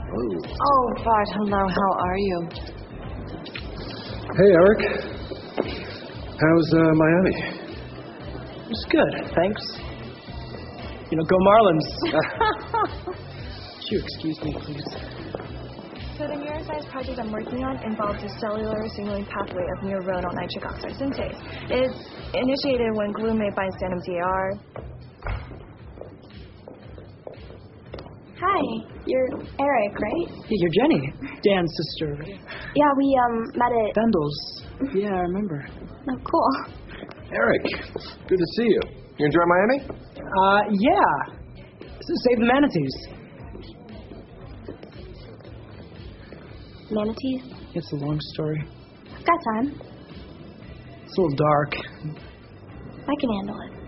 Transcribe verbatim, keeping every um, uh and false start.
Ooh. Oh, Bart, hello. How are you? Hey, Eric. How's uh, Miami? It's good, thanks. You know, go Marlins. Would you excuse me, please? So the neuroscience project I'm working on involves a cellular signaling pathway of neuronal nitric oxide synthase. It's initiated when glutamate binds to N M D A R. Hi, you're Eric, right? Hey, you're Jenny, Dan's sister. Yeah, we um met at... Bendel's. Yeah, I remember. Oh, cool. Eric, good to see you. You enjoy Miami? Uh, yeah. Save the manatees. Manatees? It's a long story. I've got time. It's a little dark. I can handle it.